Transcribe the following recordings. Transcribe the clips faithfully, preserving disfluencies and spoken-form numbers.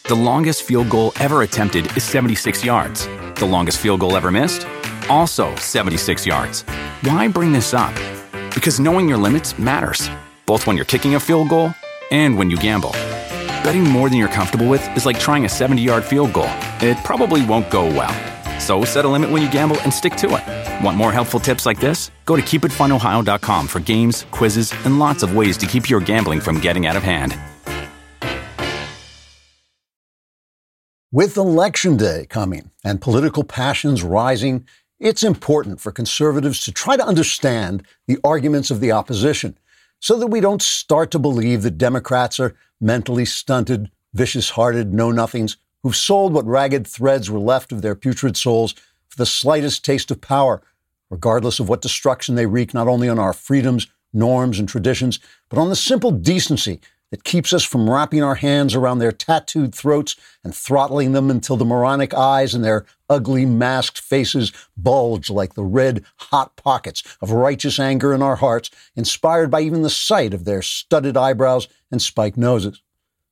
The longest field goal ever attempted is seventy-six yards. The longest field goal ever missed? Also seventy-six yards. Why bring this up? Because knowing your limits matters, both when you're kicking a field goal and when you gamble. Betting more than you're comfortable with is like trying a seventy-yard field goal. It probably won't go well. So set a limit when you gamble and stick to it. Want more helpful tips like this? Go to keep it fun ohio dot com for games, quizzes, and lots of ways to keep your gambling from getting out of hand. With Election Day coming and political passions rising, it's important for conservatives to try to understand the arguments of the opposition so that we don't start to believe that Democrats are mentally stunted, vicious-hearted know-nothings who've sold what ragged threads were left of their putrid souls for the slightest taste of power, regardless of what destruction they wreak not only on our freedoms, norms, and traditions, but on the simple decency that keeps us from wrapping our hands around their tattooed throats and throttling them until the moronic eyes and their ugly masked faces bulge like the red, hot pockets of righteous anger in our hearts, inspired by even the sight of their studded eyebrows and spiked noses.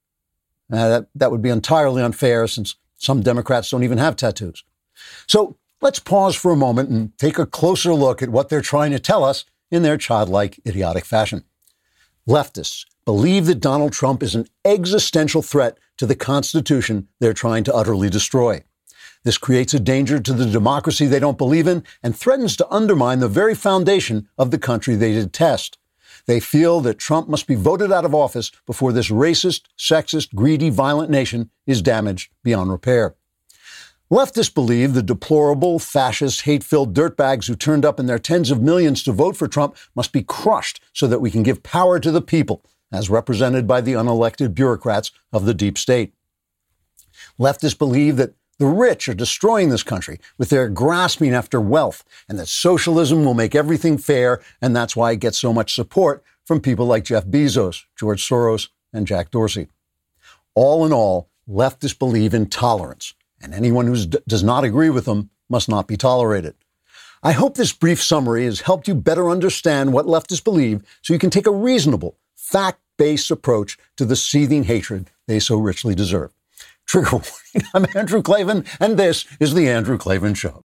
Now, that, that would be entirely unfair since some Democrats don't even have tattoos. So let's pause for a moment and take a closer look at what they're trying to tell us in their childlike, idiotic fashion. Leftists believe that Donald Trump is an existential threat to the Constitution they're trying to utterly destroy. This creates a danger to the democracy they don't believe in and threatens to undermine the very foundation of the country they detest. They feel that Trump must be voted out of office before this racist, sexist, greedy, violent nation is damaged beyond repair. Leftists believe the deplorable, fascist, hate-filled dirtbags who turned up in their tens of millions to vote for Trump must be crushed so that we can give power to the people, as represented by the unelected bureaucrats of the deep state. Leftists believe that the rich are destroying this country with their grasping after wealth, and that socialism will make everything fair, and that's why it gets so much support from people like Jeff Bezos, George Soros, and Jack Dorsey. All in all, leftists believe in tolerance, and anyone who d- does not agree with them must not be tolerated. I hope this brief summary has helped you better understand what leftists believe so you can take a reasonable, fact-based approach to the seething hatred they so richly deserve. Trigger warning, I'm Andrew Klavan, and this is The Andrew Klavan Show.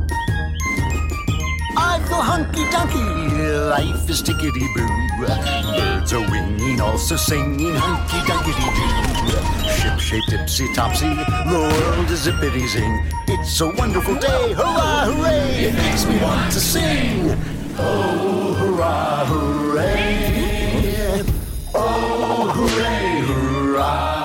I feel hunky-dunky, life is tickety-boo. Birds are winging, also singing hunky-dunky-doo. Ship-shaped, tipsy-topsy, the world is zippity-zing. It's a wonderful day, hurrah, hooray! It makes me want to sing. Oh, hurrah, hooray! Oh, hooray, hurrah!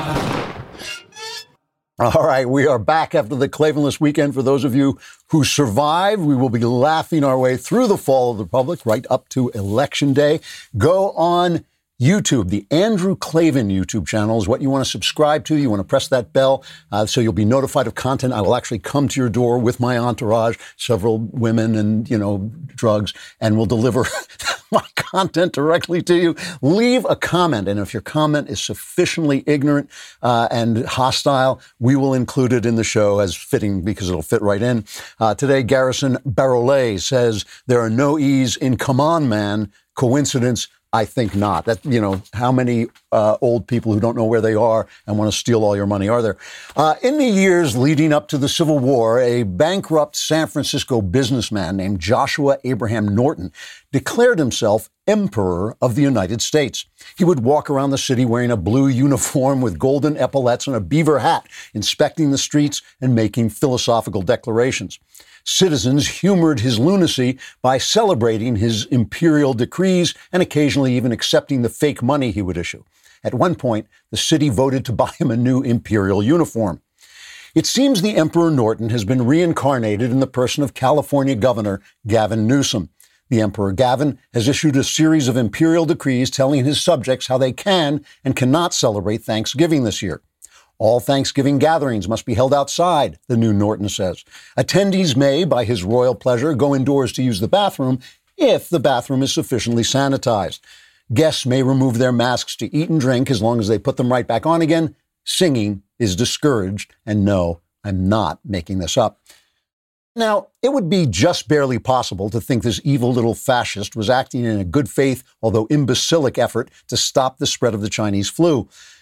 All right, we are back after the Klavanless weekend. For those of you who survived, we will be laughing our way through the fall of the Republic right up to Election Day. Go on YouTube. The Andrew Klavan YouTube channel is what you want to subscribe to. You want to press that bell uh, so you'll be notified of content. I will actually come to your door with my entourage, several women and, you know, drugs, and will deliver my content directly to you. Leave a comment, and if your comment is sufficiently ignorant uh, and hostile, we will include it in the show as fitting because it'll fit right in. Uh, today, Garrison Barolet says, there are no E's in Come On Man. Coincidence? I think not. That, you know, how many uh, old people who don't know where they are and want to steal all your money are there? Uh, in the years leading up to the Civil War, a bankrupt San Francisco businessman named Joshua Abraham Norton declared himself Emperor of the United States. He would walk around the city wearing a blue uniform with golden epaulets and a beaver hat, inspecting the streets and making philosophical declarations. Citizens humored his lunacy by celebrating his imperial decrees and occasionally even accepting the fake money he would issue. At one point, the city voted to buy him a new imperial uniform. It seems the Emperor Norton has been reincarnated in the person of California Governor Gavin Newsom. The Emperor Gavin has issued a series of imperial decrees telling his subjects how they can and cannot celebrate Thanksgiving this year. All Thanksgiving gatherings must be held outside, the new Norton says. Attendees may, by his royal pleasure, go indoors to use the bathroom if the bathroom is sufficiently sanitized. Guests may remove their masks to eat and drink as long as they put them right back on again. Singing is discouraged. And no, I'm not making this up. Now, it would be just barely possible to think this evil little fascist was acting in a good faith, although imbecilic effort to stop the spread of the Chinese flu.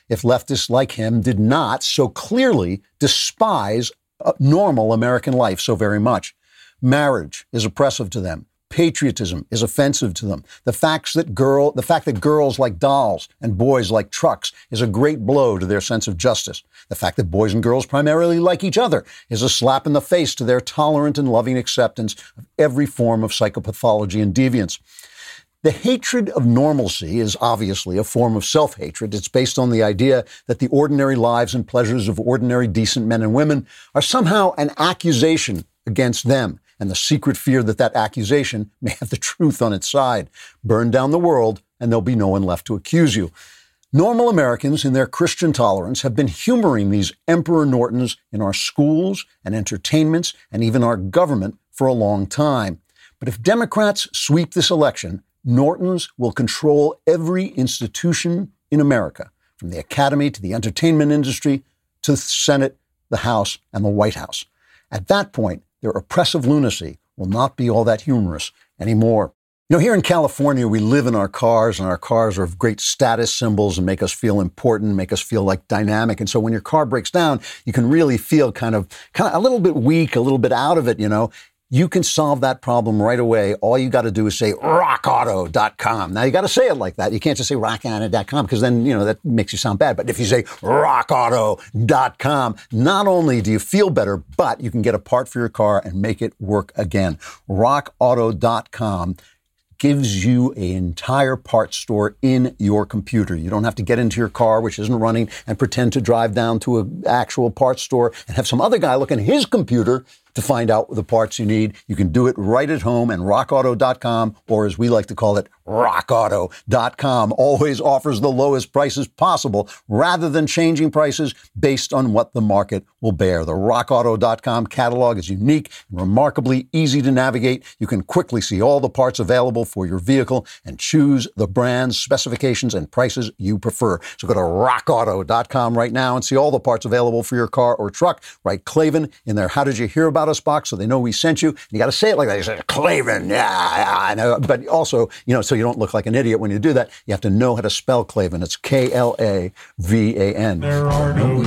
if leftists like him did not so clearly despise uh, normal American life so very much. Marriage is oppressive to them. Patriotism is offensive to them. The facts that girl, the fact that girls like dolls and boys like trucks is a great blow to their sense of justice. The fact that boys and girls primarily like each other is a slap in the face to their tolerant and loving acceptance of every form of psychopathology and deviance. The hatred of normalcy is obviously a form of self-hatred. It's based on the idea that the ordinary lives and pleasures of ordinary decent men and women are somehow an accusation against them, and the secret fear that that accusation may have the truth on its side. Burn down the world, and there'll be no one left to accuse you. Normal Americans, in their Christian tolerance, have been humoring these Emperor Nortons in our schools and entertainments and even our government for a long time. But if Democrats sweep this election, Nortons will control every institution in America, from the academy to the entertainment industry to the Senate, the House, and the White House. At that point, their oppressive lunacy will not be all that humorous anymore. You know, here in California, we live in our cars, and our cars are great status symbols and make us feel important, make us feel like dynamic. And so when your car breaks down, you can really feel kind of, kind of a little bit weak, a little bit out of it, you know. You can solve that problem right away. All you got to do is say rock auto dot com. Now, you got to say it like that. You can't just say rock auto dot com because then, you know, that makes you sound bad. But if you say rock auto dot com, not only do you feel better, but you can get a part for your car and make it work again. rock auto dot com gives you an entire parts store in your computer. You don't have to get into your car, which isn't running, and pretend to drive down to an actual parts store and have some other guy look in his computer to find out the parts you need. You can do it right at home, and rock auto dot com, or as we like to call it, rock auto dot com, always offers the lowest prices possible rather than changing prices based on what the market will bear. The rock auto dot com catalog is unique and remarkably easy to navigate. You can quickly see all the parts available for your vehicle and choose the brands, specifications, and prices you prefer. So go to rock auto dot com right now and see all the parts available for your car or truck. Write Klavan in their How Did You Hear About Us box so they know we sent you. You got to say it like that. You say, Klavan, yeah, yeah, I know. But also, you know, so you don't look like an idiot when you do that, you have to know how to spell Klavan. It's K L A V A N. There are no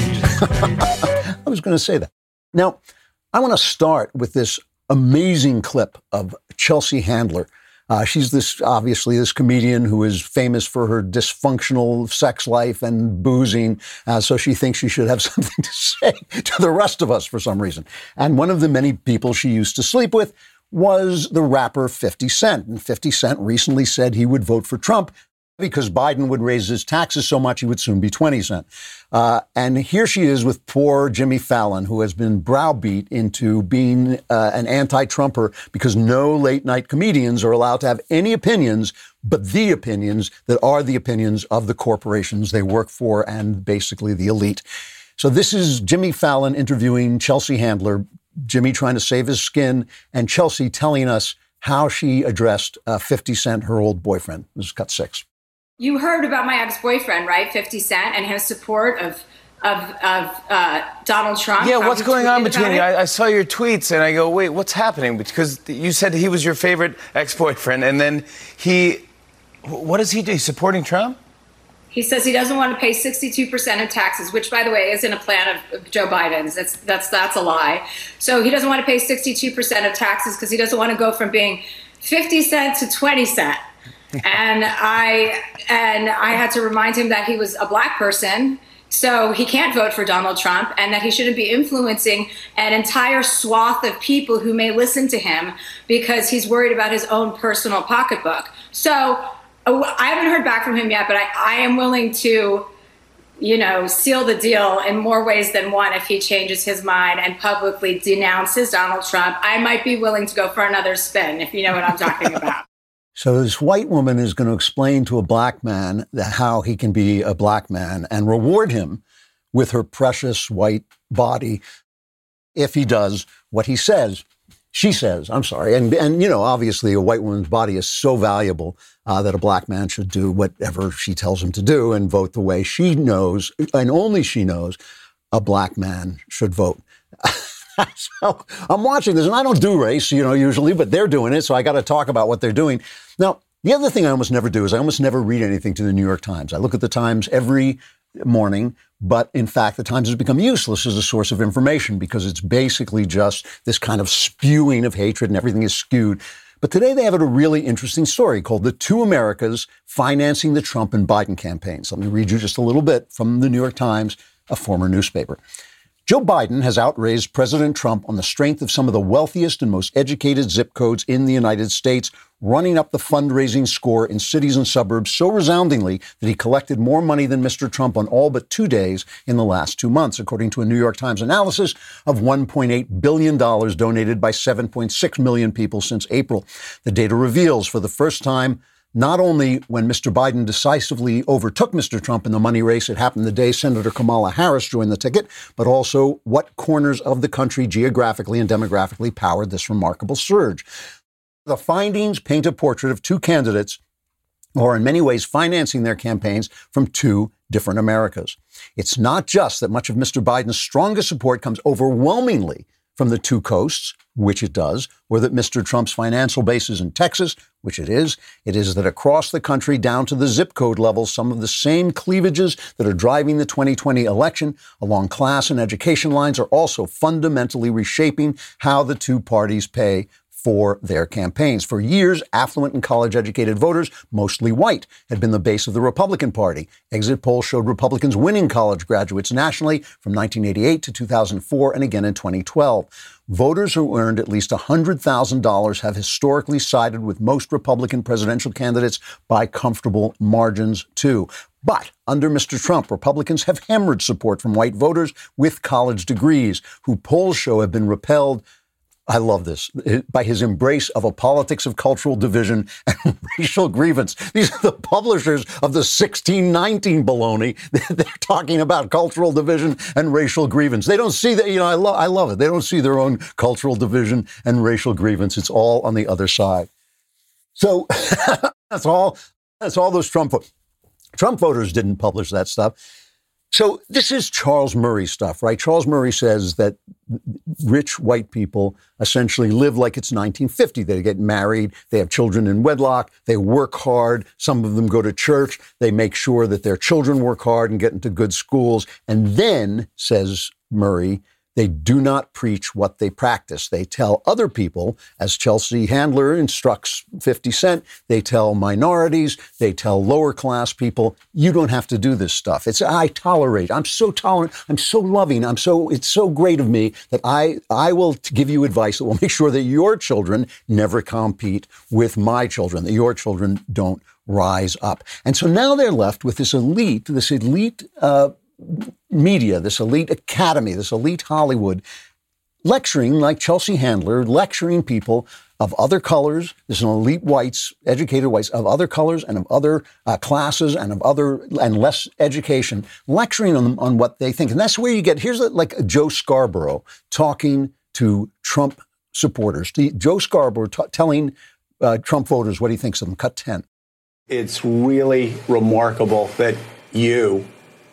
I was going to say that. Now, I want to start with this amazing clip of Chelsea Handler. Uh, she's this, obviously, this comedian who is famous for her dysfunctional sex life and boozing. Uh, so she thinks she should have something to say to the rest of us for some reason. And one of the many people she used to sleep with was the rapper fifty Cent. And fifty Cent recently said he would vote for Trump because Biden would raise his taxes so much he would soon be twenty cent. Uh, and here she is with poor Jimmy Fallon, who has been browbeat into being uh, an anti-Trumper because no late-night comedians are allowed to have any opinions but the opinions that are the opinions of the corporations they work for and basically the elite. So this is Jimmy Fallon interviewing Chelsea Handler, Jimmy trying to save his skin, and Chelsea telling us how she addressed uh, fifty Cent, her old boyfriend. This is cut six. You heard about my ex-boyfriend, right, fifty Cent, and his support of of, of uh, Donald Trump. Yeah, what's going on between you? I, I saw your tweets, and I go, wait, what's happening? Because you said he was your favorite ex-boyfriend, and then he, what does he do? He's supporting Trump? He says he doesn't want to pay sixty-two percent of taxes, which, by the way, isn't a plan of Joe Biden's. That's that's that's a lie. So he doesn't want to pay sixty-two percent of taxes because he doesn't want to go from being fifty cent to twenty cent. and I and I had to remind him that he was a black person, so he can't vote for Donald Trump, and that he shouldn't be influencing an entire swath of people who may listen to him because he's worried about his own personal pocketbook. So I haven't heard back from him yet, but I, I am willing to, you know, seal the deal in more ways than one if he changes his mind and publicly denounces Donald Trump. I might be willing to go for another spin, if you know what I'm talking about. So this white woman is going to explain to a black man that how he can be a black man and reward him with her precious white body if he does what he says. She says, I'm sorry. And, and you know, obviously a white woman's body is so valuable uh, that a black man should do whatever she tells him to do and vote the way she knows, and only she knows, a black man should vote. So I'm watching this, and I don't do race, you know, usually, but they're doing it, so I got to talk about what they're doing. Now, the other thing I almost never do is I almost never read anything to the New York Times. I look at the Times every morning. But in fact, the Times has become useless as a source of information because it's basically just this kind of spewing of hatred and everything is skewed. But today they have a really interesting story called The Two Americas Financing the Trump and Biden Campaigns. Let me read you just a little bit from the New York Times, a former newspaper. Joe Biden has outraised President Trump on the strength of some of the wealthiest and most educated zip codes in the United States, running up the fundraising score in cities and suburbs so resoundingly that he collected more money than Mister Trump on all but two days in the last two months, according to a New York Times analysis of one point eight billion dollars donated by seven point six million people since April. The data reveals for the first time not only when Mister Biden decisively overtook Mister Trump in the money race, it happened the day Senator Kamala Harris joined the ticket, but also what corners of the country geographically and demographically powered this remarkable surge. The findings paint a portrait of two candidates who are in many ways financing their campaigns from two different Americas. It's not just that much of Mister Biden's strongest support comes overwhelmingly from the two coasts, which it does, or that Mister Trump's financial base is in Texas, which it is. It is that across the country, down to the zip code level, some of the same cleavages that are driving the twenty twenty election along class and education lines are also fundamentally reshaping how the two parties pay for their campaigns. For years, affluent and college-educated voters, mostly white, had been the base of the Republican Party. Exit polls showed Republicans winning college graduates nationally from nineteen eighty-eight to two thousand four and again in twenty twelve. Voters who earned at least one hundred thousand dollars have historically sided with most Republican presidential candidates by comfortable margins, too. But under Mister Trump, Republicans have hemorrhaged support from white voters with college degrees, who polls show have been repelled, I love this, by his embrace of a politics of cultural division and racial grievance. These are the publishers of the sixteen nineteen baloney. They're talking about cultural division and racial grievance. They don't see that, you know, I, lo- I love it. They don't see their own cultural division and racial grievance. It's all on the other side. So that's all, that's all those Trump voters. Trump voters didn't publish that stuff. So this is Charles Murray stuff, right? Charles Murray says that rich white people essentially live like it's nineteen fifty. They get married, they have children in wedlock, they work hard, some of them go to church, they make sure that their children work hard and get into good schools. And then, says Murray, they do not preach what they practice. They tell other people, as Chelsea Handler instructs fifty Cent, they tell minorities, they tell lower class people, you don't have to do this stuff. It's, I tolerate, I'm so tolerant, I'm so loving, I'm so, it's so great of me that I, I will give you advice that will make sure that your children never compete with my children, that your children don't rise up. And so now they're left with this elite, this elite, uh, media, this elite academy, this elite Hollywood, lecturing like Chelsea Handler, lecturing people of other colors. There's an elite whites, educated whites of other colors and of other uh, classes and of other and less education, lecturing on them on what they think. And that's where you get, here's a, like Joe Scarborough talking to Trump supporters. Joe Scarborough t- telling uh, Trump voters what he thinks of them. Cut ten. It's really remarkable that you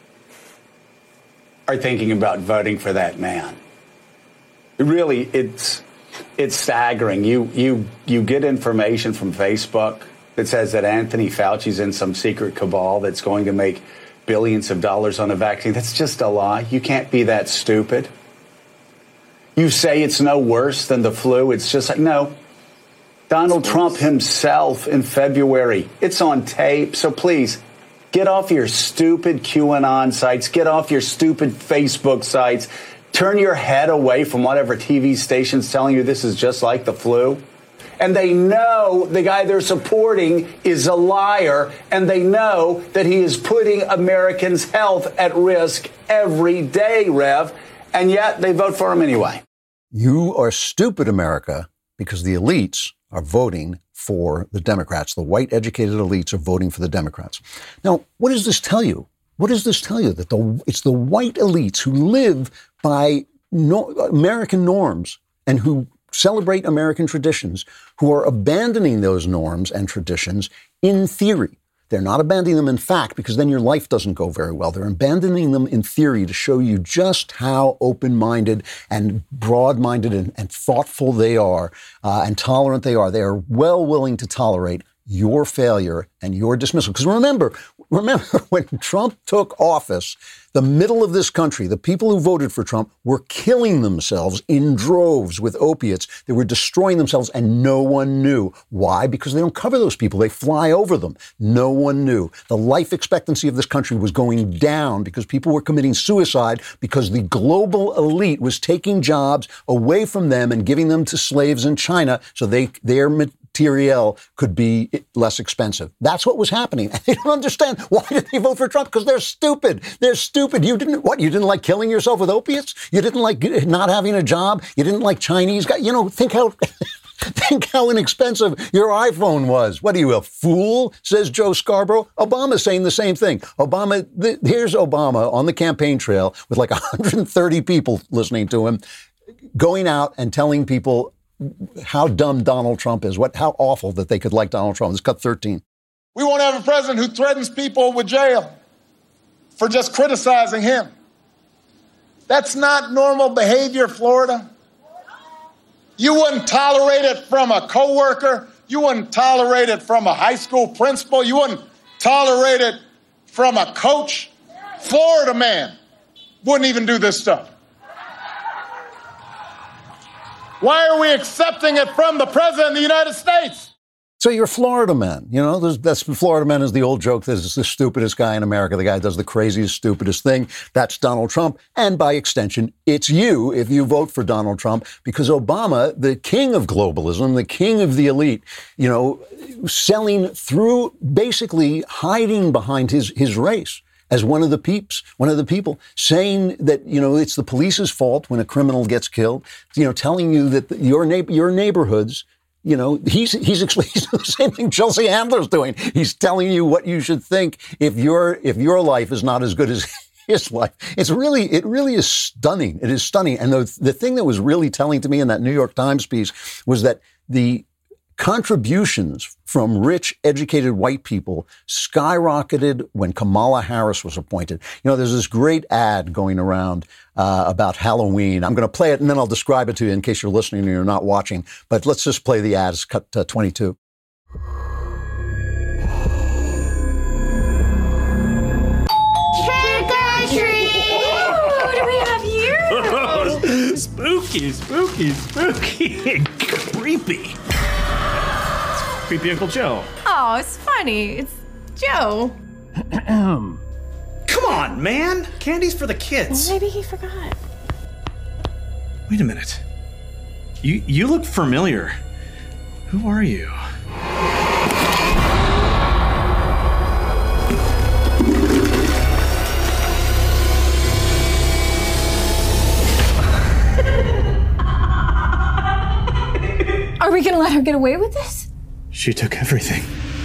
are thinking about voting for that man. Really, it's it's staggering. You you you get information from Facebook that says that Anthony Fauci's in some secret cabal that's going to make billions of dollars on a vaccine. That's just a lie. You can't be that stupid. You say it's no worse than the flu. It's just like, no. Donald Trump himself in February, it's on tape. So please, get off your stupid QAnon sites. Get off your stupid Facebook sites. Turn your head away from whatever T V station's telling you this is just like the flu. And they know the guy they're supporting is a liar. And they know that he is putting Americans' health at risk every day, Rev. And yet they vote for him anyway. You are stupid, America, because the elites are voting for the Democrats. The white educated elites are voting for the Democrats. Now, what does this tell you? What does this tell you? That the it's the white elites who live by no, American norms and who celebrate American traditions, who are abandoning those norms and traditions in theory. They're not abandoning them in fact, because then your life doesn't go very well. They're abandoning them in theory to show you just how open-minded and broad-minded and, and thoughtful they are uh, and tolerant they are. They are well willing to tolerate your failure and your dismissal. Because remember, remember when Trump took office, the middle of this country, the people who voted for Trump were killing themselves in droves with opiates. They were destroying themselves and no one knew. Why? Because they don't cover those people. They fly over them. No one knew. The life expectancy of this country was going down because people were committing suicide because the global elite was taking jobs away from them and giving them to slaves in China so they their materiel could be less expensive. That's what was happening. And they don't understand. Why did they vote for Trump? Because they're stupid. They're stupid. You didn't, what, you didn't like killing yourself with opiates? You didn't like not having a job? You didn't like Chinese guys? You know, think how... Think how inexpensive your iPhone was. What are you, a fool? Says Joe Scarborough. Obama's saying the same thing. Obama, th- here's Obama on the campaign trail with like one hundred thirty people listening to him, going out and telling people how dumb Donald Trump is, what, how awful that they could like Donald Trump. Let's cut thirteen. We won't have a president who threatens people with jail for just criticizing him. That's not normal behavior, Florida. You wouldn't tolerate it from a coworker. You wouldn't tolerate it from a high school principal. You wouldn't tolerate it from a coach. Florida man wouldn't even do this stuff. Why are we accepting it from the president of the United States? So you're Florida man. You know, that's Florida man is the old joke. This is the stupidest guy in America. The guy does the craziest, stupidest thing. That's Donald Trump. And by extension, it's you if you vote for Donald Trump, because Obama, the king of globalism, the king of the elite, you know, selling through, basically hiding behind his, his race as one of the peeps, one of the people, saying that, you know, it's the police's fault when a criminal gets killed, you know, telling you that your neighbor, your neighborhoods, you know, he's he's explaining the same thing Chelsea Handler's doing. He's telling you what you should think if your if your life is not as good as his life. It's really it really is stunning. It is stunning. And the the thing that was really telling to me in that New York Times piece was that the contributions from rich, educated white people skyrocketed when Kamala Harris was appointed. You know, there's this great ad going around uh, about Halloween. I'm going to play it and then I'll describe it to you in case you're listening and you're not watching. But let's just play the ad. It's cut to twenty-two. Trick or treat! What do we have here? Spooky, spooky, spooky. Creepy. Creepy Uncle Joe. Oh, it's funny. It's Joe. Come on, man. Candy's for the kids. Maybe he forgot. Wait a minute. You you look familiar. Who are you? Are we gonna let her get away with this? She took everything.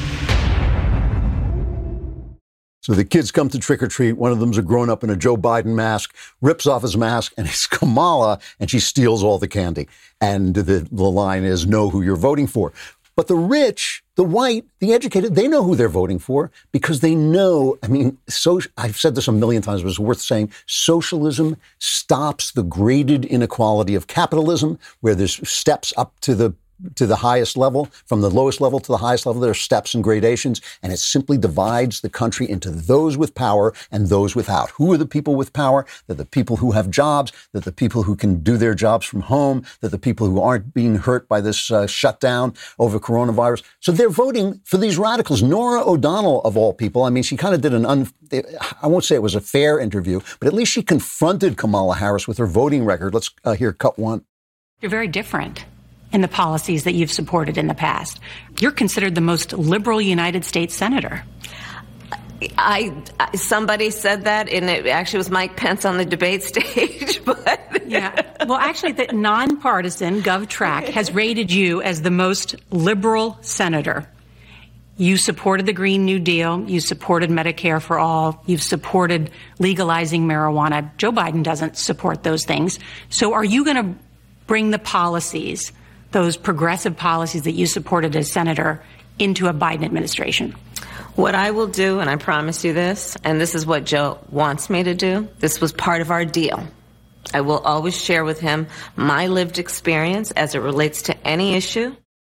So the kids come to trick or treat. One of them's a grown up in a Joe Biden mask, rips off his mask, and it's Kamala, and she steals all the candy. And the, the line is, know who you're voting for. But the rich, the white, the educated, they know who they're voting for because they know, I mean, so, I've said this a million times, but it's worth saying, socialism stops the graded inequality of capitalism, where there's steps up to the to the highest level, from the lowest level to the highest level, there are steps and gradations, and it simply divides the country into those with power and those without. Who are the people with power? They're the people who have jobs, they're the people who can do their jobs from home, they're the people who aren't being hurt by this uh, shutdown over coronavirus. So they're voting for these radicals. Norah O'Donnell, of all people, I mean, she kind of did an, un, I won't say it was a fair interview, but at least she confronted Kamala Harris with her voting record. Let's uh, hear cut one. You're very different in the policies that you've supported in the past. You're considered the most liberal United States senator. I, I somebody said that, and it actually was Mike Pence on the debate stage. But yeah, well, actually, the nonpartisan GovTrack has rated you as the most liberal senator. You supported the Green New Deal. You supported Medicare for all. You've supported legalizing marijuana. Joe Biden doesn't support those things. So are you going to bring the policies, those progressive policies that you supported as senator, into a Biden administration? What I will do, and I promise you this, and this is what Joe wants me to do, this was part of our deal. I will always share with him my lived experience as it relates to any issue.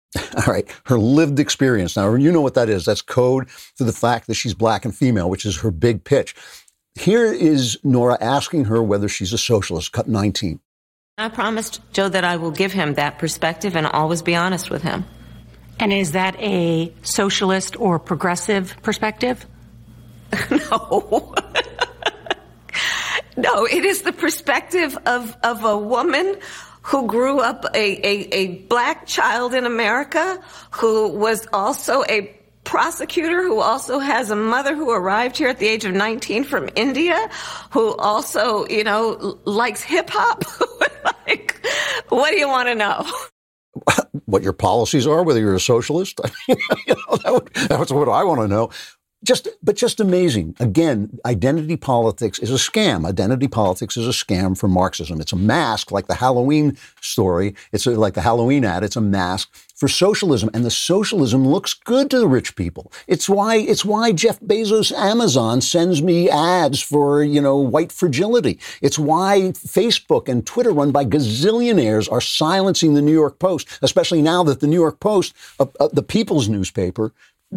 All right, her lived experience. Now, you know what that is. That's code to the fact that she's black and female, which is her big pitch. Here is Nora asking her whether she's a socialist, cut nineteen. I promised Joe that I will give him that perspective and always be honest with him. And is that a socialist or progressive perspective? No. No, it is the perspective of, of a woman who grew up a, a, a black child in America, who was also a prosecutor, who also has a mother who arrived here at the age of nineteen from India, who also, you know, likes hip hop. Like, what do you want to know? What your policies are, whether you're a socialist? I mean, you know, that would, that's what I want to know. Just, but just amazing. Again, identity politics is a scam. Identity politics is a scam for Marxism. It's a mask, like the Halloween story. It's a, like the Halloween ad. It's a mask for socialism, and the socialism looks good to the rich people. It's why it's why Jeff Bezos' Amazon sends me ads for, you know, white fragility. It's why Facebook and Twitter, run by gazillionaires, are silencing the New York Post, especially now that the New York Post, uh, uh, the People's newspaper,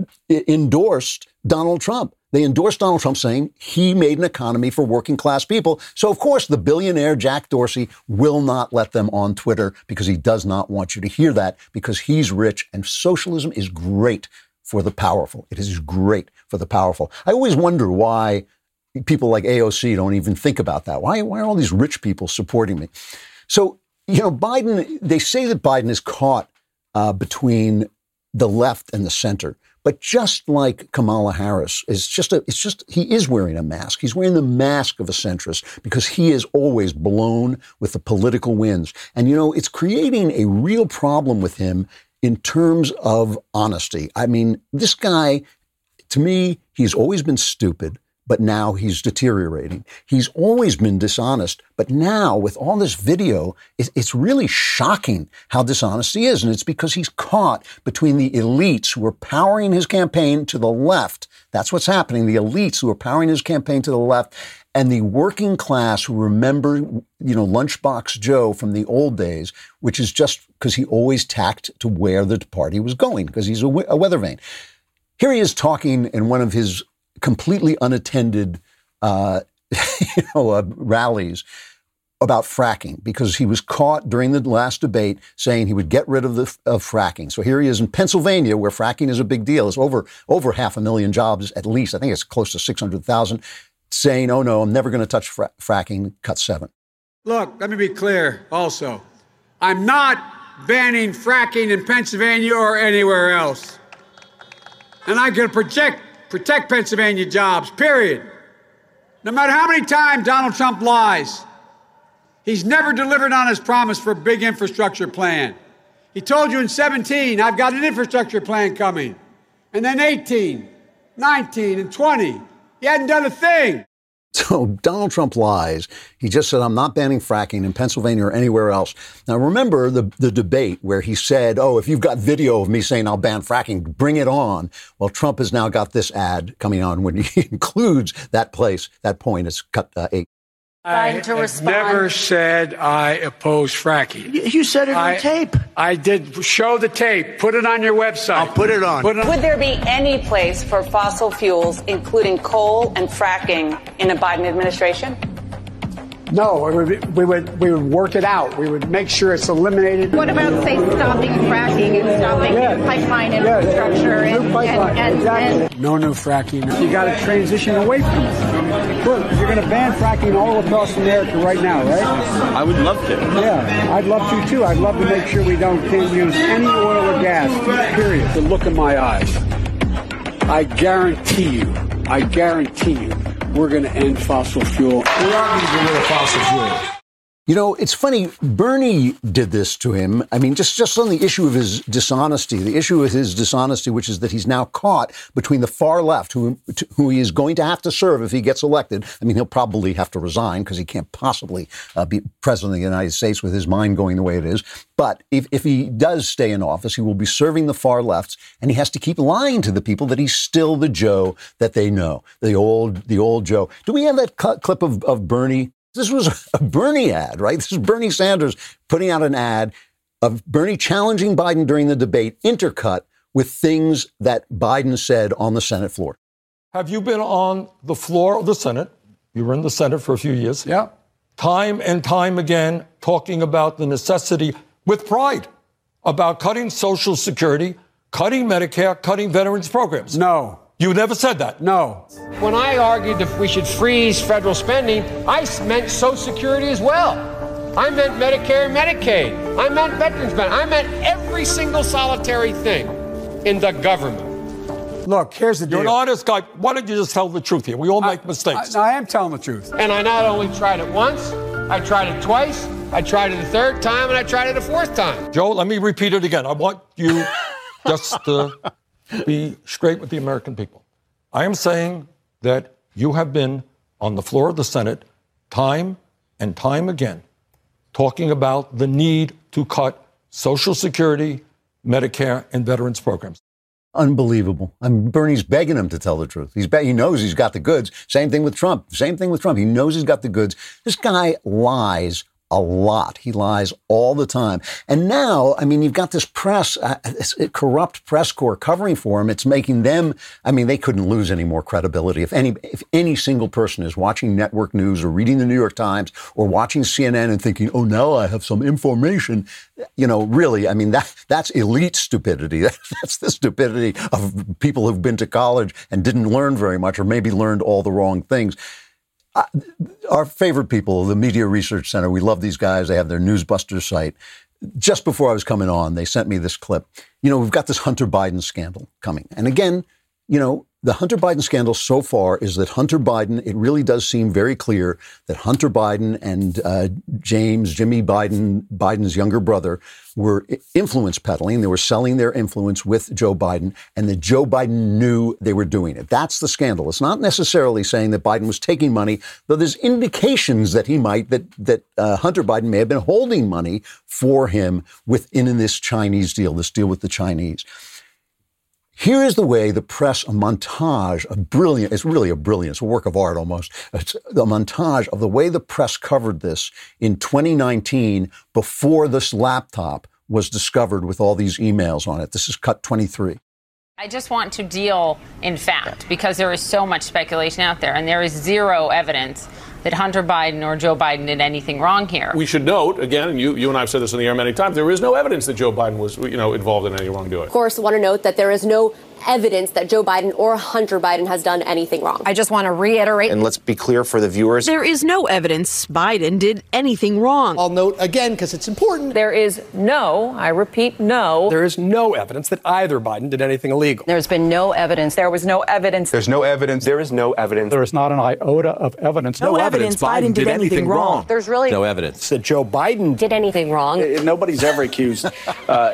endorsed Donald Trump. They endorsed Donald Trump, saying he made an economy for working class people. So, of course, the billionaire Jack Dorsey will not let them on Twitter because he does not want you to hear that, because he's rich, and socialism is great for the powerful. It is great for the powerful. I always wonder why people like A O C don't even think about that. Why, why are all these rich people supporting me? So, you know, Biden, they say that Biden is caught uh, between the left and the center. But just like Kamala Harris, is just a, it's just, he is wearing a mask. He's wearing the mask of a centrist because he is always blown with the political winds. And, you know, it's creating a real problem with him in terms of honesty. I mean, this guy, to me, he's always been stupid, but now he's deteriorating. He's always been dishonest, but now with all this video, it's really shocking how dishonest he is. And it's because he's caught between the elites who are powering his campaign to the left. That's what's happening. The elites who are powering his campaign to the left, and the working class who remember, you know, Lunchbox Joe from the old days, which is just because he always tacked to where the party was going, because he's a, a weather vane. Here he is talking in one of his completely unattended, uh, you know, uh, rallies about fracking, because he was caught during the last debate saying he would get rid of the of fracking. So here he is in Pennsylvania, where fracking is a big deal. It's over over half a million jobs, at least. I think it's close to six hundred thousand, saying, "Oh no, I'm never going to touch fra- fracking." Cut seven. Look, let me be clear. Also, I'm not banning fracking in Pennsylvania or anywhere else, and I can project. Protect Pennsylvania jobs, period. No matter how many times Donald Trump lies, he's never delivered on his promise for a big infrastructure plan. He told you in seventeen, I've got an infrastructure plan coming. And then eighteen, nineteen, and twenty. He hadn't done a thing. So Donald Trump lies. He just said, I'm not banning fracking in Pennsylvania or anywhere else. Now, remember the, the debate where he said, oh, if you've got video of me saying I'll ban fracking, bring it on. Well, Trump has now got this ad coming on when he includes that place, that point. It's cut uh, eight. I to have respond. never said I oppose fracking. You, you said it on I, tape. I did. Show the tape. Put it on your website. I'll put it on. Put it on. Would there be any place for fossil fuels, including coal and fracking, in a Biden administration? No, it would be, we would we would work it out. We would make sure it's eliminated. What about, say, stopping fracking and stopping Yeah. pipeline Yeah, infrastructure new and, pipeline. and, and, Exactly. and No new fracking. You got to transition away from it. Look, you're going to ban fracking all across America right now, right? I would love to. Yeah, I'd love to too. I'd love to make sure we don't can't use any oil or gas. Period. The look in my eyes. I guarantee you. I guarantee you. We're going to end fossil fuel. We are going to get rid of fossil fuel. You know, it's funny, Bernie did this to him. I mean, just, just on the issue of his dishonesty, the issue of his dishonesty, which is that he's now caught between the far left, who, who he is going to have to serve if he gets elected. I mean, he'll probably have to resign because he can't possibly uh, be president of the United States with his mind going the way it is. But if, if he does stay in office, he will be serving the far left, and he has to keep lying to the people that he's still the Joe that they know, the old, the old Joe. Do we have that cl- clip of, of Bernie? This was a Bernie ad, right? This is Bernie Sanders putting out an ad of Bernie challenging Biden during the debate intercut with things that Biden said on the Senate floor. Have you been on the floor of the Senate? You were in the Senate for a few years. Yeah. Time and time again, talking about the necessity, with pride, about cutting Social Security, cutting Medicare, cutting veterans programs. No. You never said that. No. When I argued that we should freeze federal spending, I meant Social Security as well. I meant Medicare and Medicaid. I meant veterans benefits. I meant every single solitary thing in the government. Look, here's the deal. You're an honest guy. Why don't you just tell the truth here? We all make mistakes. I, I am telling the truth. And I not only tried it once, I tried it twice, I tried it a third time, and I tried it a fourth time. Joe, let me repeat it again. I want you just to be straight with the American people. I am saying that you have been on the floor of the Senate time and time again talking about the need to cut Social Security, Medicare, and veterans programs. Unbelievable. I mean, Bernie's begging him to tell the truth. He's be- he knows he's got the goods. Same thing with Trump. Same thing with Trump. He knows he's got the goods. This guy lies a lot. He lies all the time. And now, I mean, you've got this press, uh, this corrupt press corps covering for him. It's making them, I mean, they couldn't lose any more credibility. If any, if any single person is watching network news or reading the New York Times or watching C N N and thinking, oh, now I have some information, you know, really, I mean, that that's elite stupidity. That's the stupidity of people who've been to college and didn't learn very much or maybe learned all the wrong things. Uh, our favorite people, the Media Research Center, we love these guys. They have their Newsbusters site. Just before I was coming on, they sent me this clip. You know, we've got this Hunter Biden scandal coming. And again, you know, the Hunter Biden scandal so far is that Hunter Biden, it really does seem very clear that Hunter Biden and uh, James, Jimmy Biden, Biden's younger brother, were influence peddling. They were selling their influence with Joe Biden, and that Joe Biden knew they were doing it. That's the scandal. It's not necessarily saying that Biden was taking money, though there's indications that he might, that that uh, Hunter Biden may have been holding money for him within this Chinese deal, this deal with the Chinese. Here is the way the press, a montage, a brilliant, it's really a brilliant, it's a work of art almost. It's a montage of the way the press covered this in twenty nineteen before this laptop was discovered with all these emails on it. This is cut twenty-three. I just want to deal in fact, because there is so much speculation out there and there is zero evidence that Hunter Biden or Joe Biden did anything wrong here. We should note, again, and you, you and I have said this in the air many times, there is no evidence that Joe Biden was, you know, involved in any wrongdoing. Of course, I want to note that there is no evidence that Joe Biden or Hunter Biden has done anything wrong. I just want to reiterate. And let's be clear for the viewers. There is no evidence Biden did anything wrong. I'll note again, because it's important. There is no, I repeat, no. There is no evidence that either Biden did anything illegal. There's been no evidence. There was no evidence. There's no evidence. There is no evidence. There is not an iota of evidence. No, no evidence Biden, Biden did, did anything wrong. wrong. There's really no evidence that Joe Biden did anything wrong. Nobody's ever accused uh,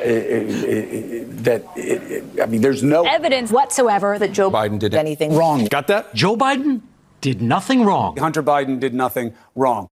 that, I mean, there's no evidence whatsoever that Joe Biden did anything wrong. Got that? Joe Biden did nothing wrong. Hunter Biden did nothing wrong.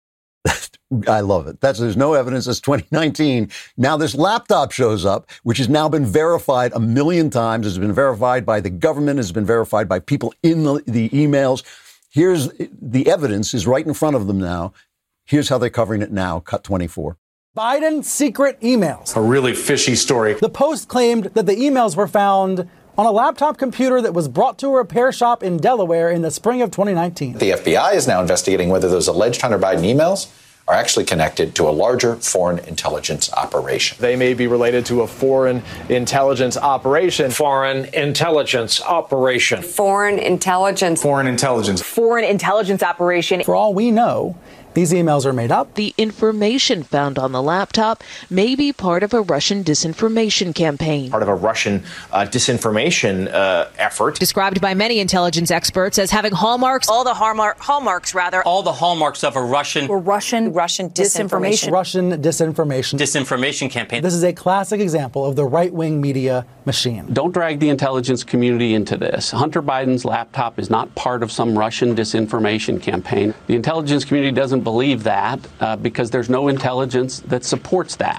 I love it. That's, there's no evidence. It's twenty nineteen. Now this laptop shows up, which has now been verified a million times. It's been verified by the government. It's been verified by people in the, the emails. Here's the evidence is right in front of them now. Here's how they're covering it now. Cut twenty-four. Biden's secret emails. A really fishy story. The Post claimed that the emails were found on a laptop computer that was brought to a repair shop in Delaware in the spring of twenty nineteen. The F B I is now investigating whether those alleged Hunter Biden emails are actually connected to a larger foreign intelligence operation. They may be related to a foreign intelligence operation. Foreign intelligence operation. Foreign intelligence. Foreign intelligence. Foreign intelligence operation. For all we know, these emails are made up. The information found on the laptop may be part of a Russian disinformation campaign. Part of a Russian uh, disinformation uh, effort. Described by many intelligence experts as having hallmarks. All the hallmark, hallmarks, rather. All the hallmarks of a Russian. Or Russian. Russian disinformation. Russian disinformation. Disinformation campaign. This is a classic example of the right-wing media machine. Don't drag the intelligence community into this. Hunter Biden's laptop is not part of some Russian disinformation campaign. The intelligence community doesn't believe that uh, because there's no intelligence that supports that.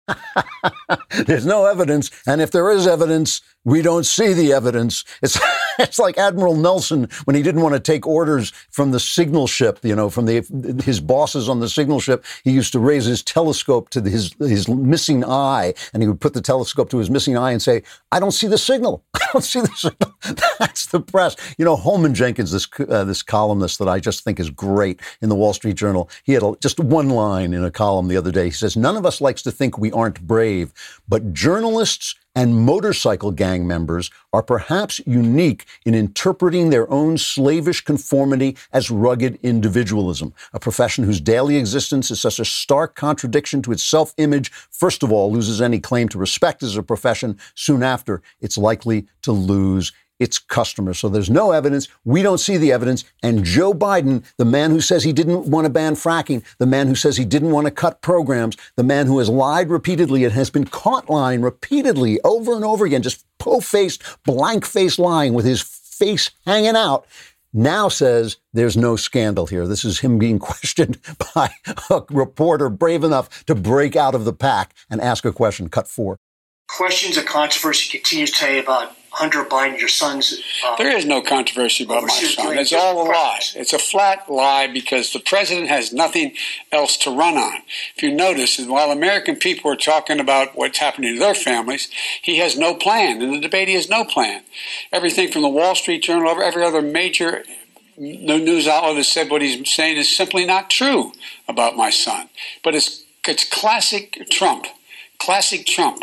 There's no evidence, and if there is evidence, we don't see the evidence. It's it's like Admiral Nelson when he didn't want to take orders from the signal ship, you know, from the his bosses on the signal ship. He used to raise his telescope to his his missing eye, and he would put the telescope to his missing eye and say, "I don't see the signal. I don't see the signal." That's the press. You know, Holman Jenkins, this uh, this columnist that I just think is great in the Wall Street Journal. He had a, just one line in a column the other day. He says, "None of us likes to think we aren't brave, but journalists and motorcycle gang members are perhaps unique in interpreting their own slavish conformity as rugged individualism, a profession whose daily existence is such a stark contradiction to its self-image, first of all, loses any claim to respect as a profession. Soon after, it's likely to lose its customers." So there's no evidence. We don't see the evidence. And Joe Biden, the man who says he didn't want to ban fracking, the man who says he didn't want to cut programs, the man who has lied repeatedly and has been caught lying repeatedly over and over again, just po-faced, blank-faced lying with his face hanging out, now says there's no scandal here. This is him being questioned by a reporter brave enough to break out of the pack and ask a question. Cut four. Questions of controversy continues today about Hunter Biden, your son's. Uh, there is no controversy about my son. It's all a lie. It's a flat lie because the president has nothing else to run on. If you notice, while American people are talking about what's happening to their families, he has no plan. In the debate, he has no plan. Everything from the Wall Street Journal, every other major news outlet has said what he's saying is simply not true about my son. But it's it's classic Trump, classic Trump.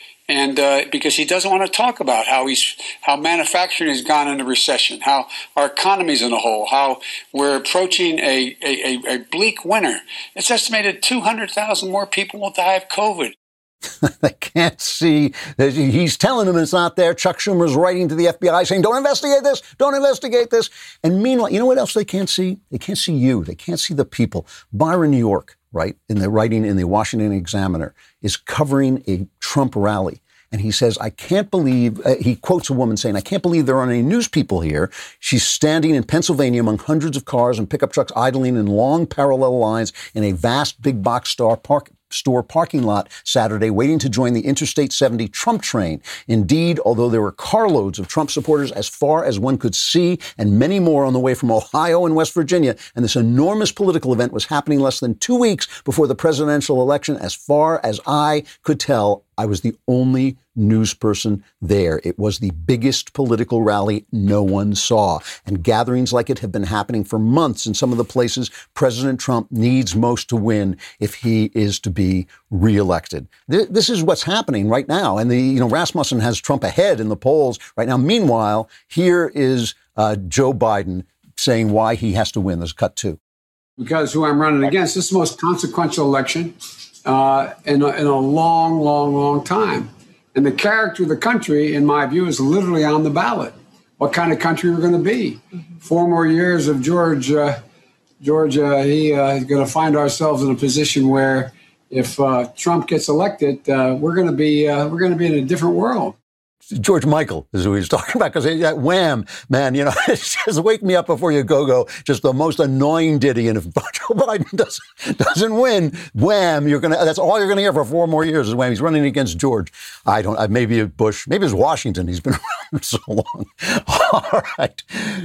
And uh, because he doesn't want to talk about how he's how manufacturing has gone into recession, how our economy's in a hole, how we're approaching a, a, a bleak winter. It's estimated two hundred thousand more people will die of COVID. They can't see. He's telling them it's not there. Chuck Schumer's writing to the F B I saying, don't investigate this, don't investigate this. And meanwhile, you know what else they can't see? They can't see you. They can't see the people. Byron York, right, in the writing in the Washington Examiner, is covering a Trump rally. And he says, I can't believe, uh, he quotes a woman saying, I can't believe there aren't any news people here. She's standing in Pennsylvania among hundreds of cars and pickup trucks idling in long parallel lines in a vast big box store park. store parking lot Saturday, waiting to join the Interstate seventy Trump train. Indeed, although there were carloads of Trump supporters as far as one could see, and many more on the way from Ohio and West Virginia, and this enormous political event was happening less than two weeks before the presidential election, as far as I could tell, I was the only news person there. It was the biggest political rally no one saw. And gatherings like it have been happening for months in some of the places President Trump needs most to win if he is to be reelected. This is what's happening right now. And the, you know, Rasmussen has Trump ahead in the polls right now. Meanwhile, here is uh, Joe Biden saying why he has to win. There's cut two. Because who I'm running against, this is the most consequential election uh, in, a, in a long, long, long time. And the character of the country, in my view, is literally on the ballot. What kind of country we're going to be? Mm-hmm. Four more years of George, uh, George, uh, he uh, is going to find ourselves in a position where, if uh, Trump gets elected, uh, we're going to be uh, we're going to be in a different world. George Michael is who he's talking about, because that Wham, man, you know, it's just Wake Me Up Before You Go Go, just the most annoying ditty. And if Joe Biden doesn't, doesn't win, Wham, you're going to, that's all you're going to hear for four more years is Wham. He's running against George. I don't, maybe Bush, maybe it's Washington. He's been around so long. All right.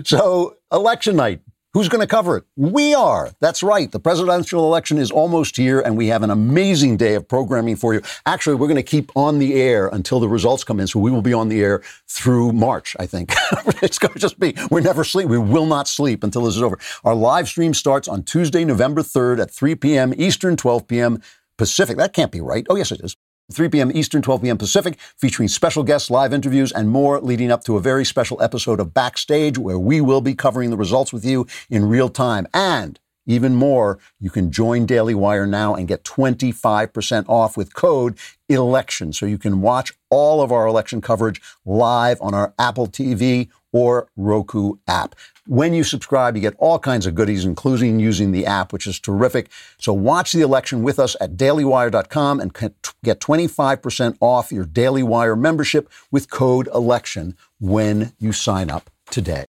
So election night. Who's going to cover it? We are. That's right. The presidential election is almost here, and we have an amazing day of programming for you. Actually, we're going to keep on the air until the results come in, so we will be on the air through March, I think. It's going to just be, we never sleep. We will not sleep until this is over. Our live stream starts on Tuesday, November third at three p.m. Eastern, twelve p.m. Pacific. That can't be right. Oh, yes, it is. three p.m. Eastern, twelve p.m. Pacific, featuring special guests, live interviews, and more, leading up to a very special episode of Backstage, where we will be covering the results with you in real time. And even more, you can join Daily Wire now and get twenty-five percent off with code ELECTION. So you can watch all of our election coverage live on our Apple T V or Roku app. When you subscribe, you get all kinds of goodies, including using the app, which is terrific. So watch the election with us at daily wire dot com and get twenty-five percent off your Daily Wire membership with code ELECTION when you sign up today.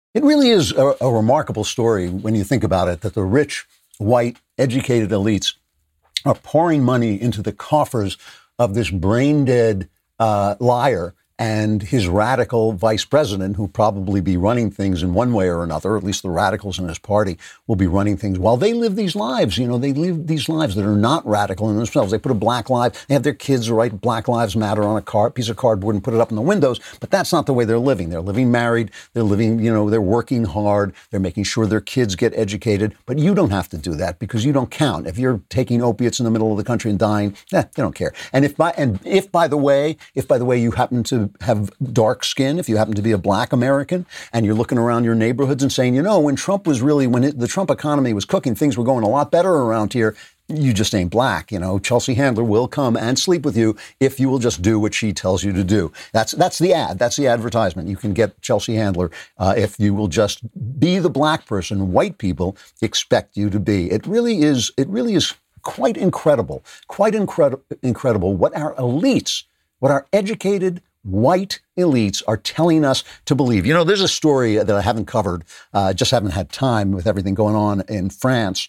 It really is a, a remarkable story when you think about it, that the rich, white, educated elites are pouring money into the coffers of this brain-dead uh, liar and his radical vice president, who probably be running things in one way or another, at least the radicals in his party will be running things while they live these lives. You know, they live these lives that are not radical in themselves. They put a black life, they have their kids write Black Lives Matter on a car, piece of cardboard and put it up in the windows, but that's not the way they're living. They're living married, they're living, you know, they're working hard, they're making sure their kids get educated, but you don't have to do that because you don't count. If you're taking opiates in the middle of the country and dying, eh, they don't care. And if by, and if by the way, if by the way you happen to have dark skin, if you happen to be a black American and you're looking around your neighborhoods and saying, you know, when Trump was really, when it, the Trump economy was cooking, things were going a lot better around here, you just ain't black. You know, Chelsea Handler will come and sleep with you if you will just do what she tells you to do. That's that's the ad. That's the advertisement. You can get Chelsea Handler uh, if you will just be the black person white people expect you to be. It really is. It really is quite incredible, quite incredible, incredible what our elites, what our educated white elites are telling us to believe. You know, there's a story that I haven't covered, uh, just haven't had time with everything going on in France.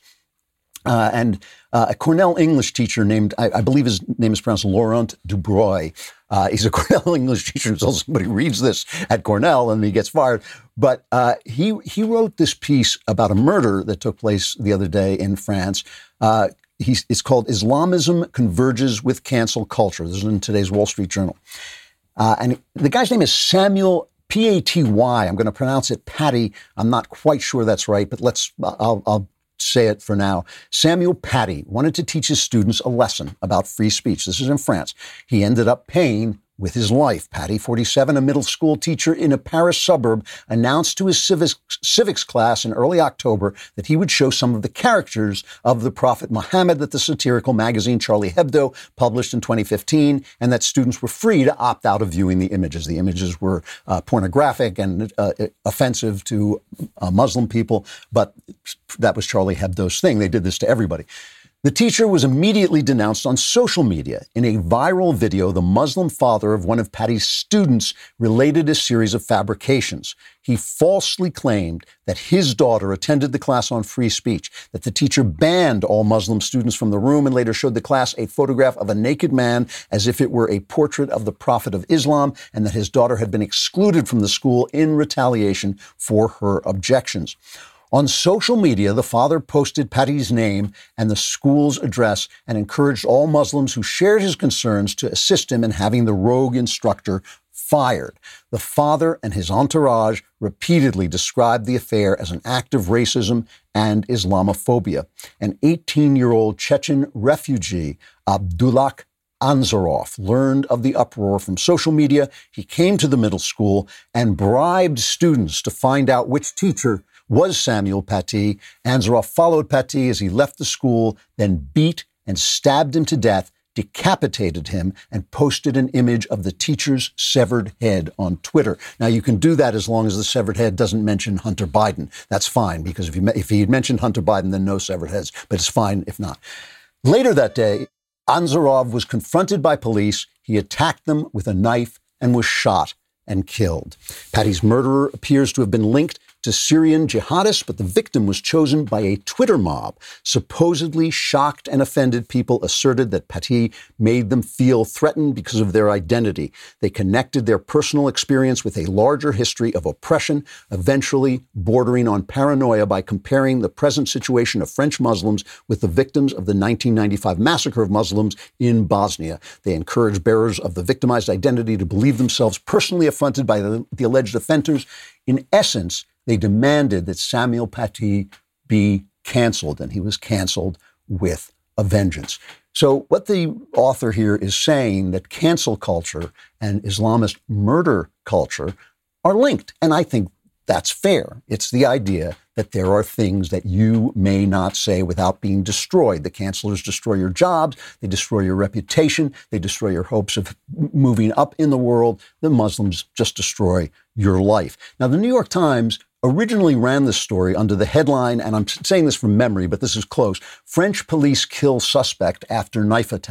Uh, and uh, a Cornell English teacher named, I, I believe his name is pronounced Laurent Dubreuil. Uh, he's a Cornell English teacher until somebody reads this at Cornell and he gets fired. But uh, he he wrote this piece about a murder that took place the other day in France. Uh, he's, it's called Islamism Converges with Cancel Culture. This is in today's Wall Street Journal. Uh, and the guy's name is Samuel, P A T Y. I'm going to pronounce it Paty. I'm not quite sure that's right, but let's, I'll, I'll say it for now. Samuel Paty wanted to teach his students a lesson about free speech. This is in France. He ended up paying with his life. Paty, forty-seven, a middle school teacher in a Paris suburb, announced to his civics, civics class in early October that he would show some of the characters of the Prophet Muhammad that the satirical magazine Charlie Hebdo published in twenty fifteen, and that students were free to opt out of viewing the images. The images were uh, pornographic and uh, offensive to uh, Muslim people, but that was Charlie Hebdo's thing. They did this to everybody. The teacher was immediately denounced on social media. In a viral video, the Muslim father of one of Paty's students related a series of fabrications. He falsely claimed that his daughter attended the class on free speech, that the teacher banned all Muslim students from the room and later showed the class a photograph of a naked man as if it were a portrait of the Prophet of Islam, and that his daughter had been excluded from the school in retaliation for her objections. On social media, the father posted Paty's name and the school's address and encouraged all Muslims who shared his concerns to assist him in having the rogue instructor fired. The father and his entourage repeatedly described the affair as an act of racism and Islamophobia. An eighteen-year-old Chechen refugee, Abdullah Anzarov, learned of the uproar from social media. He came to the middle school and bribed students to find out which teacher was Samuel Paty. Anzarov followed Paty as he left the school, then beat and stabbed him to death, decapitated him, and posted an image of the teacher's severed head on Twitter. Now, you can do that as long as the severed head doesn't mention Hunter Biden. That's fine, because if he, if he had mentioned Hunter Biden, then no severed heads, but it's fine if not. Later that day, Anzarov was confronted by police. He attacked them with a knife and was shot and killed. Paty's murderer appears to have been linked to Syrian jihadists, but the victim was chosen by a Twitter mob. Supposedly shocked and offended people asserted that Paty made them feel threatened because of their identity. They connected their personal experience with a larger history of oppression, eventually bordering on paranoia by comparing the present situation of French Muslims with the victims of the nineteen ninety-five massacre of Muslims in Bosnia. They encouraged bearers of the victimized identity to believe themselves personally affronted by the, the alleged offenders. In essence, they demanded that Samuel Paty be canceled, and he was canceled with a vengeance. So what the author here is saying, that cancel culture and Islamist murder culture are linked. And I think that's fair. It's the idea that there are things that you may not say without being destroyed. The cancelers destroy your jobs. They destroy your reputation. They destroy your hopes of moving up in the world. The Muslims just destroy your life. Now, the New York Times originally ran this story under the headline, and I'm saying this from memory, but this is close, French police kill suspect after knife attack.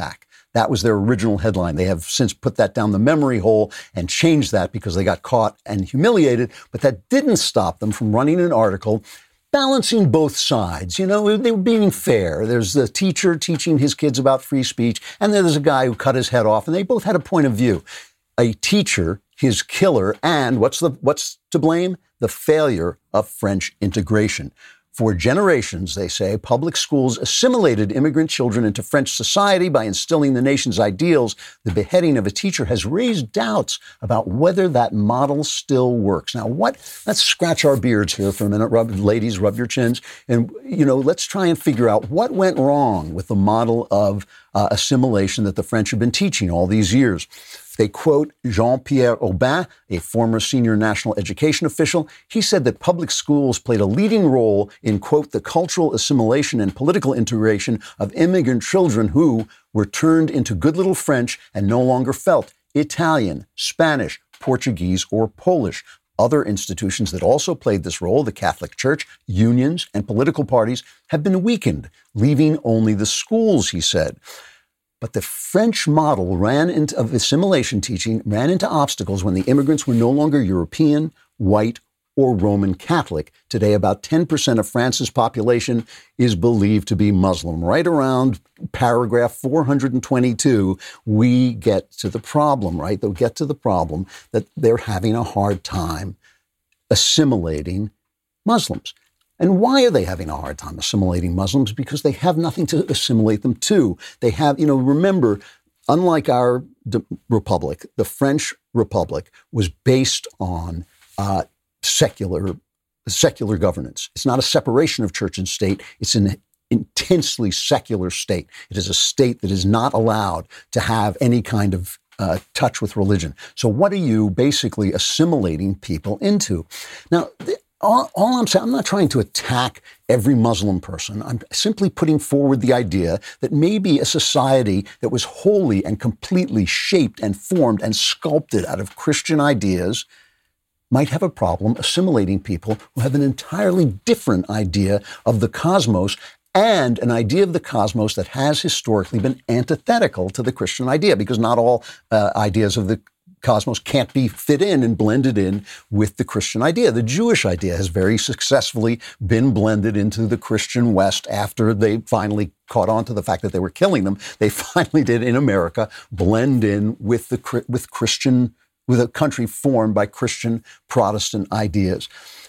That was their original headline. They have since put that down the memory hole and changed that because they got caught and humiliated. But that didn't stop them from running an article balancing both sides. You know, they were being fair. There's the teacher teaching his kids about free speech, and then there's a guy who cut his head off, and they both had a point of view. A teacher, his killer, and what's the what's to blame? The failure of French integration. For generations, they say, public schools assimilated immigrant children into French society by instilling the nation's ideals. The beheading of a teacher has raised doubts about whether that model still works. Now, what? Let's scratch our beards here for a minute. Rub, ladies, rub your chins. And, you know, let's try and figure out what went wrong with the model of uh, assimilation that the French have been teaching all these years. They quote Jean-Pierre Aubin, a former senior national education official. He said that public schools played a leading role in, quote, the cultural assimilation and political integration of immigrant children who were turned into good little French and no longer felt Italian, Spanish, Portuguese, or Polish. Other institutions that also played this role, the Catholic Church, unions, and political parties, have been weakened, leaving only the schools, he said. But the French model ran into, of assimilation teaching ran into obstacles when the immigrants were no longer European, white, or Roman Catholic. Today, about ten percent of France's population is believed to be Muslim. Right around paragraph four hundred twenty-two, we get to the problem, right? They'll get to the problem that they're having a hard time assimilating Muslims. And why are they having a hard time assimilating Muslims? Because they have nothing to assimilate them to. They have, you know, remember, unlike our de- republic, the French Republic was based on uh, secular secular governance. It's not a separation of church and state. It's an intensely secular state. It is a state that is not allowed to have any kind of uh, touch with religion. So what are you basically assimilating people into? Now, th- All, all I'm saying, I'm not trying to attack every Muslim person. I'm simply putting forward the idea that maybe a society that was wholly and completely shaped and formed and sculpted out of Christian ideas might have a problem assimilating people who have an entirely different idea of the cosmos and an idea of the cosmos that has historically been antithetical to the Christian idea, because not all uh, ideas of the cosmos can't be fit in and blended in with the Christian idea. The Jewish idea has very successfully been blended into the Christian West after they finally caught on to the fact that they were killing them. They finally did in America blend in with the with Christian, with a country formed by Christian Protestant ideas.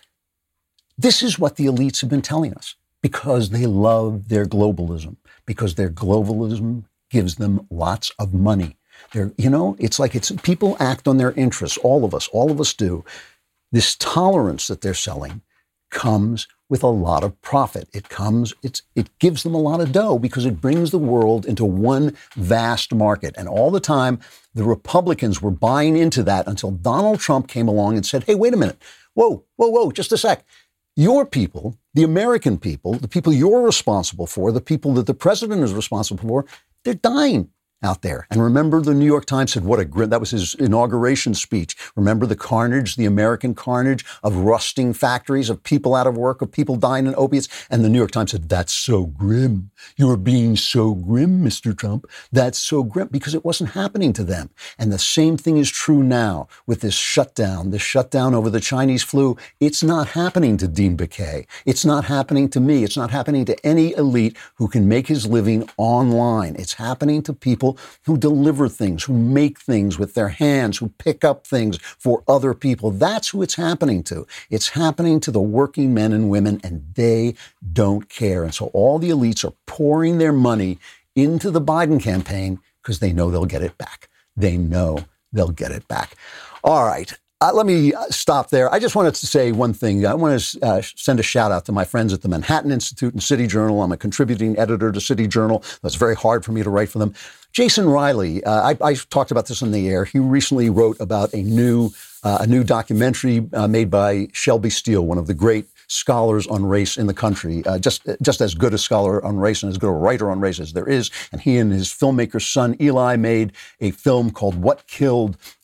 This is what the elites have been telling us because they love their globalism, because their globalism gives them lots of money. They're, you know, it's like it's people act on their interests. All of us, all of us do. This tolerance that they're selling comes with a lot of profit. It comes, it's, it gives them a lot of dough because it brings the world into one vast market. And all the time, the Republicans were buying into that until Donald Trump came along and said, hey, wait a minute. Whoa, whoa, whoa, just a sec. Your people, the American people, the people you're responsible for, the people that the president is responsible for, they're dying out there. And remember, the New York Times said, what a grim, that was his inauguration speech. Remember the carnage, the American carnage of rusting factories, of people out of work, of people dying in opiates. And the New York Times said, that's so grim. You're being so grim, Mister Trump. That's so grim, because it wasn't happening to them. And the same thing is true now with this shutdown, this shutdown over the Chinese flu. It's not happening to Dean Baquet. It's not happening to me. It's not happening to any elite who can make his living online. It's happening to people who deliver things, who make things with their hands, who pick up things for other people. That's who it's happening to. It's happening to the working men and women, and they don't care. And so all the elites are pouring their money into the Biden campaign because they know they'll get it back. They know they'll get it back. All right. Uh, let me stop there. I just wanted to say one thing. I want to uh, send a shout out to my friends at the Manhattan Institute and City Journal. I'm a contributing editor to City Journal. It's very hard for me to write for them. Jason Riley, uh, I, I talked about this on the air. He recently wrote about a new uh, a new documentary uh, made by Shelby Steele, one of the great scholars on race in the country, uh, just just as good a scholar on race and as good a writer on race as there is. And he and his filmmaker son Eli made a film called What Killed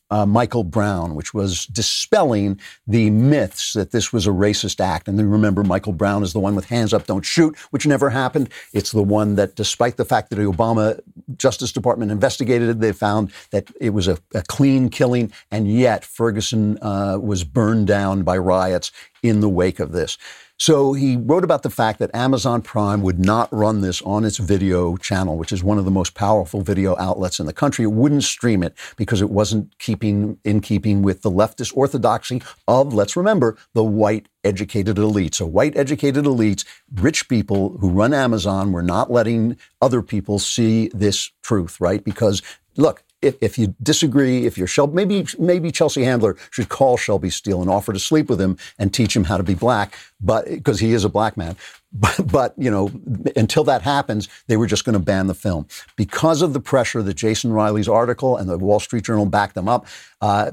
uh, Michael Brown, which was dispelling the myths that this was a racist act. And then remember, Michael Brown is the one with hands up, don't shoot, which never happened. It's the one that, despite the fact that the Obama Justice Department investigated it, they found that it was a, a clean killing, and yet Ferguson uh, was burned down by riots in the wake of this. So he wrote about the fact that Amazon Prime would not run this on its video channel, which is one of the most powerful video outlets in the country. It wouldn't stream it because it wasn't keeping in keeping with the leftist orthodoxy of, let's remember, the white educated elites. So white educated elites, rich people who run Amazon, were not letting other people see this truth, right? Because look, If, if you disagree, if you're Shelby, maybe maybe Chelsea Handler should call Shelby Steele and offer to sleep with him and teach him how to be black, but because he is a black man. But, but you know, until that happens, they were just going to ban the film because of the pressure that Jason Riley's article and the Wall Street Journal backed them up. Uh,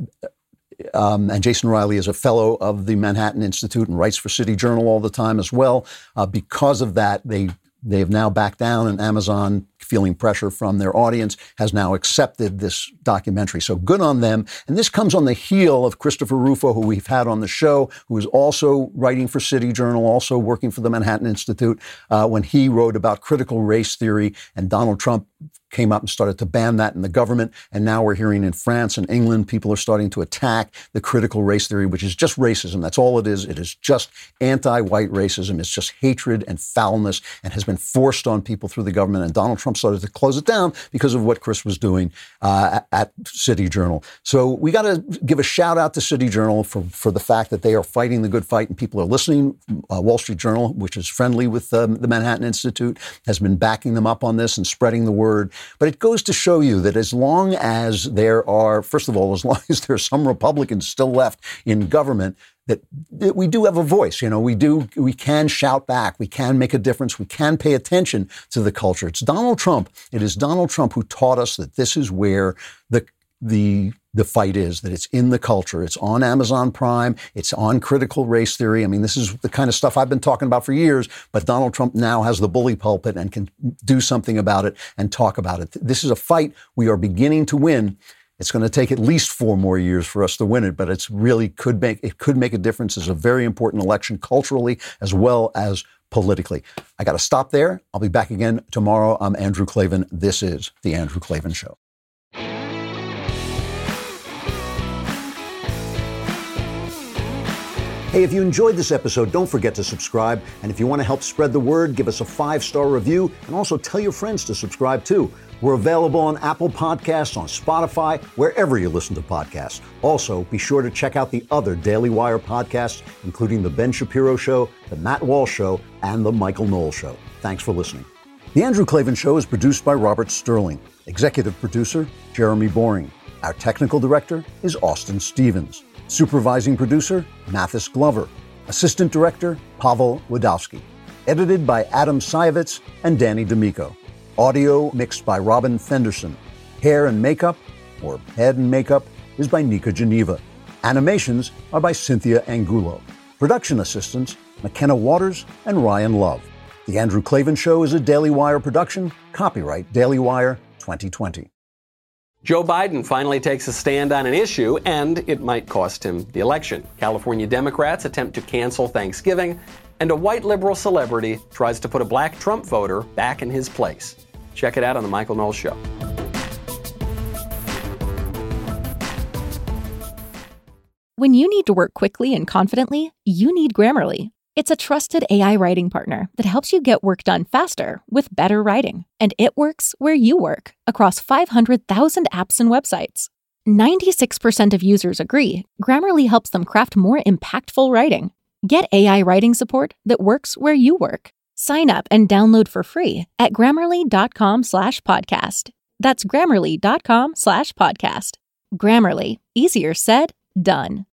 Um, and Jason Riley is a fellow of the Manhattan Institute and writes for City Journal all the time as well. Uh, because of that, they they have now backed down, and Amazon, feeling pressure from their audience, has now accepted this documentary. So good on them. And this comes on the heel of Christopher Rufo, who we've had on the show, who is also writing for City Journal, also working for the Manhattan Institute, uh, when he wrote about critical race theory, and Donald Trump came up and started to ban that in the government. And now we're hearing in France and England, people are starting to attack the critical race theory, which is just racism. That's all it is. It is just anti-white racism. It's just hatred and foulness, and has been forced on people through the government. And Donald Trump started to close it down because of what Chris was doing uh, at City Journal. So we got to give a shout out to City Journal for, for the fact that they are fighting the good fight and people are listening. Uh, Wall Street Journal, which is friendly with um, the Manhattan Institute, has been backing them up on this and spreading the word. But it goes to show you that as long as there are, first of all, as long as there are some Republicans still left in government, that, that we do have a voice. You know, we do, we can shout back. We can make a difference. We can pay attention to the culture. It's Donald Trump. It is Donald Trump who taught us that this is where the, the, the fight is, that it's in the culture. It's on Amazon Prime. It's on critical race theory. I mean, this is the kind of stuff I've been talking about for years, but Donald Trump now has the bully pulpit and can do something about it and talk about it. This is a fight we are beginning to win. It's going to take at least four more years for us to win it, but it's really could make, it could make a difference. It's a very important election culturally as well as politically. I got to stop there. I'll be back again tomorrow. I'm Andrew Klavan. This is The Andrew Klavan Show. Hey, if you enjoyed this episode, don't forget to subscribe. And if you want to help spread the word, give us a five-star review and also tell your friends to subscribe too. We're available on Apple Podcasts, on Spotify, wherever you listen to podcasts. Also, be sure to check out the other Daily Wire podcasts, including The Ben Shapiro Show, The Matt Walsh Show, and The Michael Knowles Show. Thanks for listening. The Andrew Klavan Show is produced by Robert Sterling. Executive producer, Jeremy Boring. Our technical director is Austin Stevens. Supervising producer, Mathis Glover. Assistant director, Pavel Wadowski. Edited by Adam Sayevitz and Danny D'Amico. Audio mixed by Robin Fenderson. Hair and makeup, or head and makeup, is by Nika Geneva. Animations are by Cynthia Angulo. Production assistants, McKenna Waters and Ryan Love. The Andrew Klavan Show is a Daily Wire production. Copyright Daily Wire twenty twenty. Joe Biden finally takes a stand on an issue, and it might cost him the election. California Democrats attempt to cancel Thanksgiving, and a white liberal celebrity tries to put a black Trump voter back in his place. Check it out on The Michael Knowles Show. When you need to work quickly and confidently, you need Grammarly. It's a trusted A I writing partner that helps you get work done faster with better writing. And it works where you work, across five hundred thousand apps and websites. ninety-six percent of users agree Grammarly helps them craft more impactful writing. Get A I writing support that works where you work. Sign up and download for free at grammarly.com slash podcast. That's grammarly.com slash podcast. Grammarly. Easier said, done.